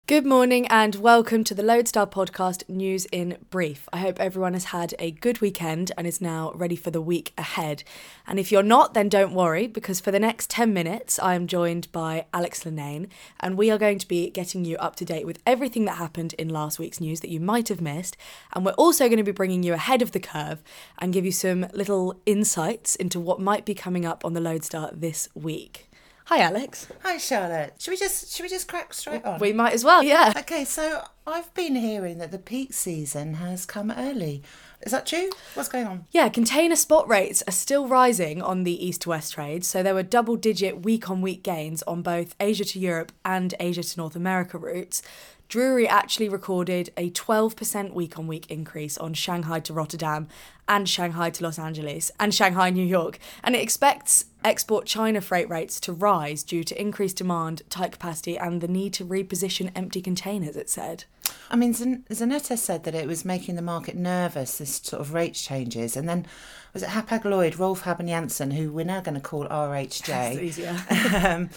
Good morning and welcome to the Lodestar podcast News in Brief. I hope everyone has had a good weekend and is now ready for the week ahead. And if you're not, then don't worry, because for the next 10 minutes I am joined by Alex Linnane and we are going to be getting you up to date with everything that happened in last week's news that you might have missed. And we're also going to be bringing you ahead of the curve and give you some little insights into what might be coming up on the Lodestar this week. Hi, Alex. Hi, Charlotte. Should we just crack straight on? We might as well, yeah. Okay, so I've been hearing that the peak season has come early. Is that true? What's going on? Yeah, container spot rates are still rising on the east to west trade. So there were double-digit week-on-week gains on both Asia to Europe and Asia to North America routes. Drewry actually recorded a 12% week-on-week increase on Shanghai to Rotterdam and Shanghai to Los Angeles and Shanghai, New York. And it expects export China freight rates to rise due to increased demand, tight capacity and the need to reposition empty containers, it said. I mean, Zanetta said that it was making the market nervous, this sort of rate changes. And then, was it Hapag-Lloyd, Rolf Haben-Jansen, who we're now going to call RHJ? That's easier.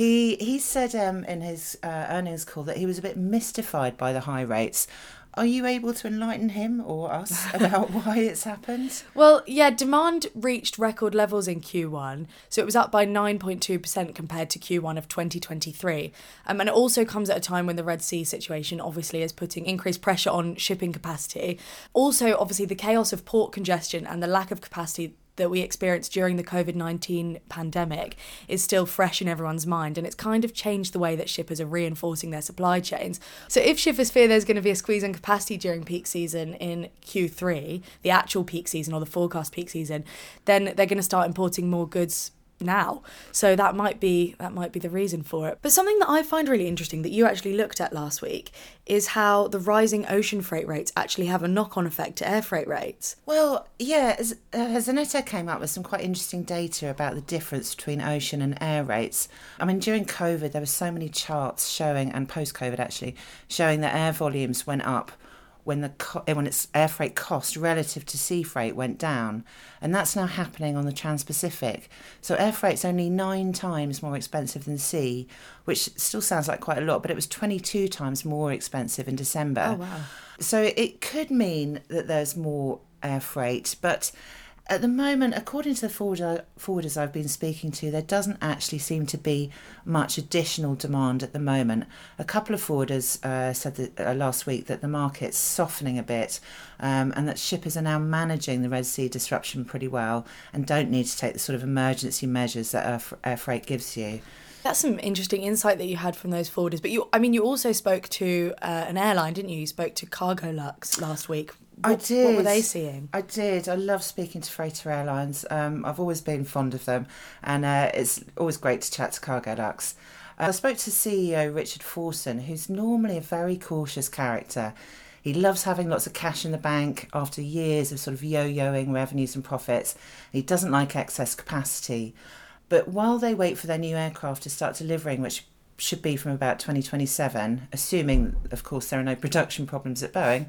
He said in his earnings call that he was a bit mystified by the high rates. Are you able to enlighten him or us about why it's happened? Well, yeah, demand reached record levels in Q1, so it was up by 9.2% compared to Q1 of 2023. And it also comes at a time when the Red Sea situation obviously is putting increased pressure on shipping capacity. Also, obviously, the chaos of port congestion and the lack of capacity that we experienced during the COVID-19 pandemic is still fresh in everyone's mind, and it's kind of changed the way that shippers are reinforcing their supply chains. So if shippers fear there's going to be a squeeze on capacity during peak season in Q3, the actual peak season or the forecast peak season, then they're going to start importing more goods now. So that might be the reason for it. But something that I find really interesting that you actually looked at last week is how the rising ocean freight rates actually have a knock-on effect to air freight rates. Well, yeah, Zanetta came up with some quite interesting data about the difference between ocean and air rates. I mean, during COVID, there were so many charts showing, and post-COVID actually, showing that air volumes went up when its air freight cost relative to sea freight went down. And that's now happening on the Trans-Pacific. So air freight's only 9 times more expensive than sea, which still sounds like quite a lot, but it was 22 times more expensive in December. Oh, wow. So it could mean that there's more air freight, but at the moment, according to the forwarders I've been speaking to, there doesn't actually seem to be much additional demand at the moment. A couple of forwarders said that, last week that the market's softening a bit and that shippers are now managing the Red Sea disruption pretty well and don't need to take the sort of emergency measures that air freight gives you. That's some interesting insight that you had from those forwarders. But you also spoke to an airline, didn't you? You spoke to Cargolux last week. I did. What were they seeing? I did. I love speaking to freighter airlines. I've always been fond of them, and it's always great to chat to Cargolux. I spoke to CEO Richard Forson, who's normally a very cautious character. He loves having lots of cash in the bank after years of sort of yo-yoing revenues and profits. He doesn't like excess capacity. But while they wait for their new aircraft to start delivering, which should be from about 2027, assuming, of course, there are no production problems at Boeing,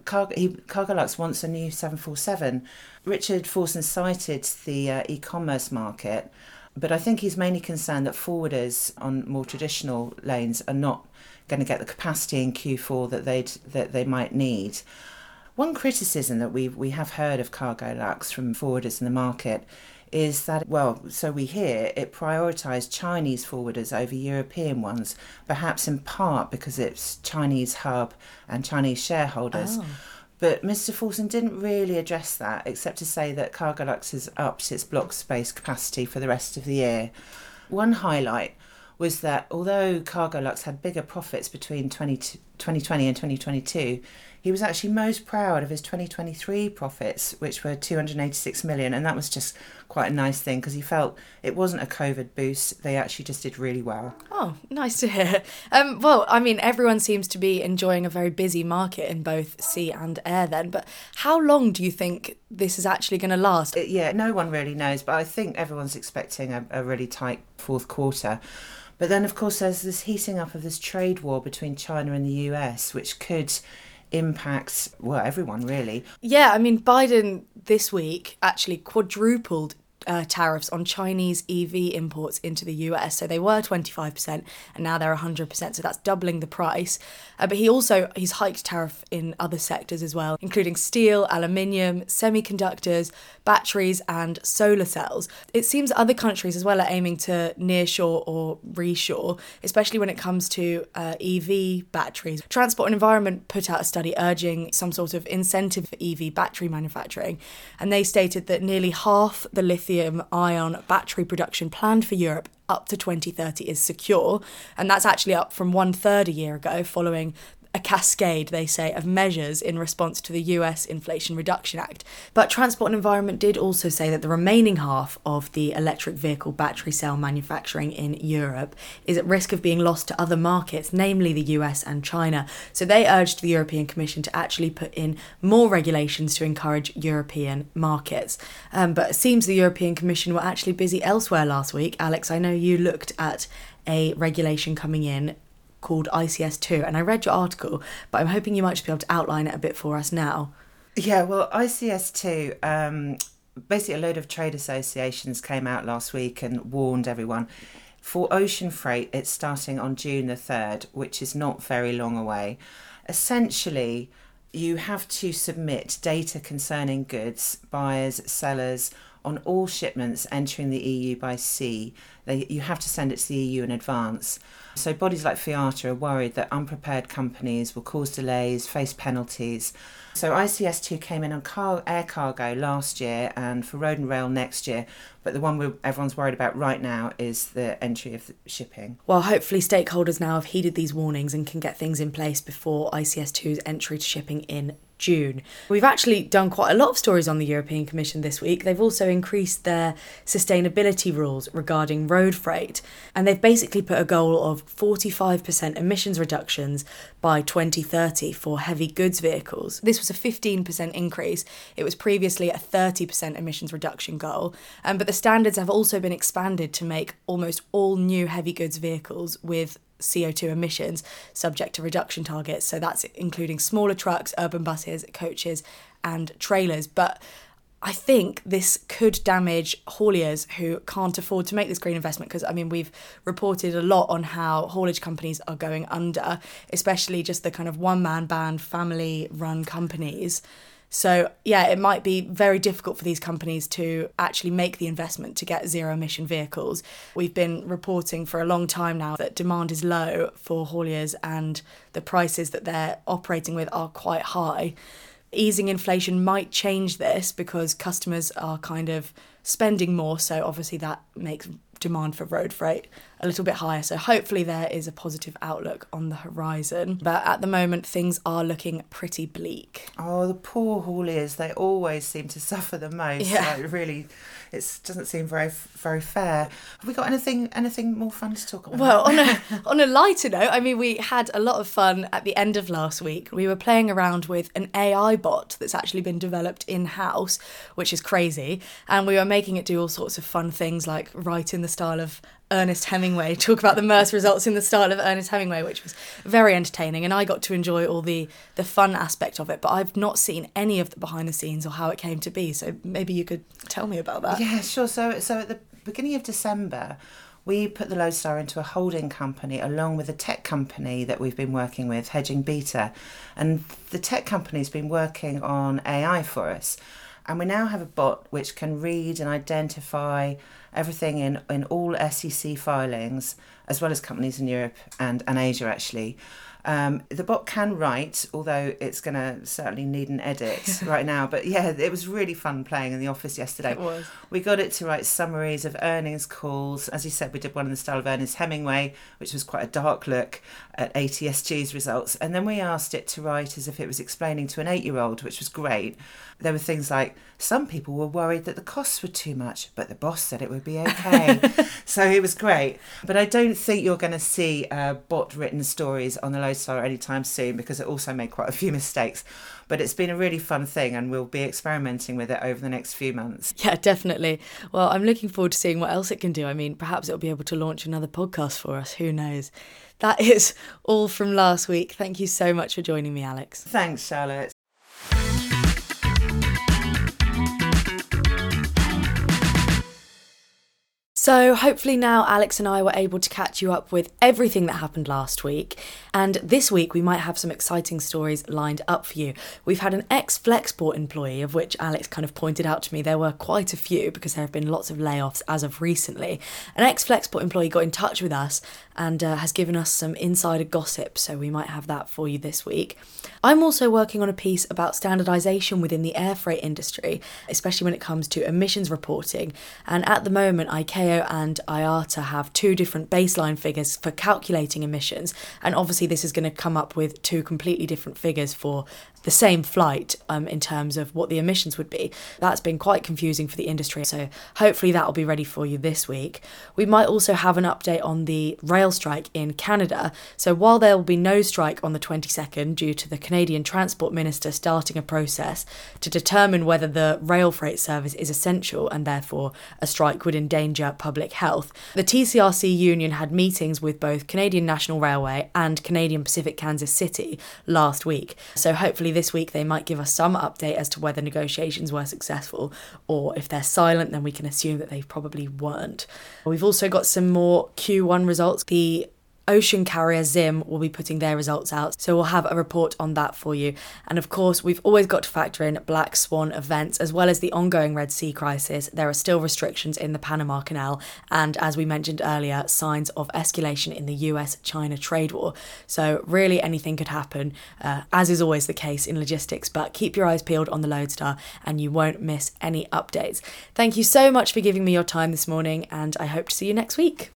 Cargolux wants a new 747. Richard Forson cited the e-commerce market, but I think he's mainly concerned that forwarders on more traditional lanes are not going to get the capacity in Q4 that they might need. One criticism that we have heard of Cargolux from forwarders in the market is that, well, so we hear, it prioritised Chinese forwarders over European ones, perhaps in part because it's Chinese hub and Chinese shareholders. Oh. But Mr. Forson didn't really address that, except to say that Cargolux has upped its block space capacity for the rest of the year. One highlight was that although Cargolux had bigger profits between 2020 and 2022, he was actually most proud of his 2023 profits, which were 286 million, and that was just quite a nice thing because he felt it wasn't a COVID boost. They actually just did really well. Oh, nice to hear. Well, I mean, everyone seems to be enjoying a very busy market in both sea and air then, but how long do you think this is actually going to last? Yeah, no one really knows, but I think everyone's expecting a really tight fourth quarter. But then, of course, there's this heating up of this trade war between China and the US, which could impact, well, everyone really. Yeah, I mean, Biden this week actually quadrupled tariffs on Chinese EV imports into the US. So they were 25% and now they're 100%. So that's doubling the price. But he's hiked tariff in other sectors as well, including steel, aluminium, semiconductors, batteries and solar cells. It seems other countries as well are aiming to nearshore or reshore, especially when it comes to EV batteries. Transport and Environment put out a study urging some sort of incentive for EV battery manufacturing, and they stated that nearly half the lithium-ion battery production planned for Europe up to 2030 is secure, and that's actually up from 1/3 a year ago, following a cascade, they say, of measures in response to the US Inflation Reduction Act. But Transport and Environment did also say that the remaining half of the electric vehicle battery cell manufacturing in Europe is at risk of being lost to other markets, namely the US and China. So they urged the European Commission to actually put in more regulations to encourage European markets. But it seems the European Commission were actually busy elsewhere last week. Alex, I know you looked at a regulation coming in called ICS2, and I read your article, but I'm hoping you might just be able to outline it a bit for us now. Yeah, well, ICS2, basically a load of trade associations came out last week and warned everyone. For ocean freight, it's starting on June the 3rd, which is not very long away. Essentially, you have to submit data concerning goods, buyers, sellers, on all shipments entering the EU by sea. You have to send it to the EU in advance. So bodies like FIATA are worried that unprepared companies will cause delays, face penalties. So ICS2 came in on air cargo last year and for road and rail next year. But the one everyone's worried about right now is the entry of the shipping. Well, hopefully stakeholders now have heeded these warnings and can get things in place before ICS2's entry to shipping in June. We've actually done quite a lot of stories on the European Commission this week. They've also increased their sustainability rules regarding road freight, and they've basically put a goal of 45% emissions reductions by 2030 for heavy goods vehicles. This was a 15% increase. It was previously a 30% emissions reduction goal, but the standards have also been expanded to make almost all new heavy goods vehicles with CO2 emissions subject to reduction targets. So that's including smaller trucks, urban buses, coaches and trailers. But I think this could damage hauliers who can't afford to make this green investment, because, I mean, we've reported a lot on how haulage companies are going under, especially just the kind of one-man band, family-run companies. So, yeah, it might be very difficult for these companies to actually make the investment to get zero-emission vehicles. We've been reporting for a long time now that demand is low for hauliers and the prices that they're operating with are quite high. Easing inflation might change this because customers are kind of spending more, so obviously that makes demand for road freight a little bit higher. So hopefully there is a positive outlook on the horizon. But at the moment, things are looking pretty bleak. Oh, the poor hauliers, they always seem to suffer the most. Yeah. Like, really, it doesn't seem very fair. Have we got anything more fun to talk about? Well, on a lighter note, I mean, we had a lot of fun at the end of last week. We were playing around with an AI bot that's actually been developed in-house, which is crazy. And we were making it do all sorts of fun things like write in the style of Ernest Hemingway, talk about the MERS results in the style of Ernest Hemingway, which was very entertaining, and I got to enjoy all the fun aspect of it, but I've not seen any of the behind the scenes or how it came to be, so maybe you could tell me about that. Yeah, sure. So at the beginning of December, we put the Lodestar into a holding company along with a tech company that we've been working with, Hedging Beta, and the tech company's been working on AI for us. And we now have a bot which can read and identify everything in all SEC filings, as well as companies in Europe and Asia, actually. The bot can write, although it's going to certainly need an edit right now. But yeah, it was really fun playing in the office yesterday. It was. We got it to write summaries of earnings calls. As you said, we did one in the style of Ernest Hemingway, which was quite a dark look at ATSG's results. And then we asked it to write as if it was explaining to an 8-year-old, which was great. There were things like, some people were worried that the costs were too much, but the boss said it would be okay. So it was great. But I don't think you're going to see bot-written stories on the Lodestar anytime soon, because it also made quite a few mistakes. But it's been a really fun thing, and we'll be experimenting with it over the next few months. Yeah, definitely. Well, I'm looking forward to seeing what else it can do. I mean, perhaps it'll be able to launch another podcast for us. Who knows? That is all from last week. Thank you so much for joining me, Alex. Thanks, Charlotte. So hopefully now Alex and I were able to catch you up with everything that happened last week. And this week we might have some exciting stories lined up for you. We've had an ex-Flexport employee, of which Alex kind of pointed out to me there were quite a few because there have been lots of layoffs as of recently. An ex-Flexport employee got in touch with us and has given us some insider gossip, so we might have that for you this week. I'm also working on a piece about standardisation within the air freight industry, especially when it comes to emissions reporting. And at the moment, ICAO and IATA have two different baseline figures for calculating emissions. And obviously this is going to come up with two completely different figures for the same flight in terms of what the emissions would be. That's been quite confusing for the industry, so hopefully that will be ready for you this week. We might also have an update on the rail strike in Canada. So while there will be no strike on the 22nd due to the Canadian Transport Minister starting a process to determine whether the rail freight service is essential and therefore a strike would endanger public health, the TCRC union had meetings with both Canadian National Railway and Canadian Pacific Kansas City last week. So hopefully this week they might give us some update as to whether negotiations were successful, or if they're silent then we can assume that they probably weren't. We've also got some more Q1 results. The ocean carrier Zim will be putting their results out, so we'll have a report on that for you. And of course, we've always got to factor in Black Swan events as well as the ongoing Red Sea crisis. There are still restrictions in the Panama Canal, and as we mentioned earlier, signs of escalation in the US-China trade war. So really anything could happen, as is always the case in logistics, but keep your eyes peeled on the Lodestar and you won't miss any updates. Thank you so much for giving me your time this morning, and I hope to see you next week.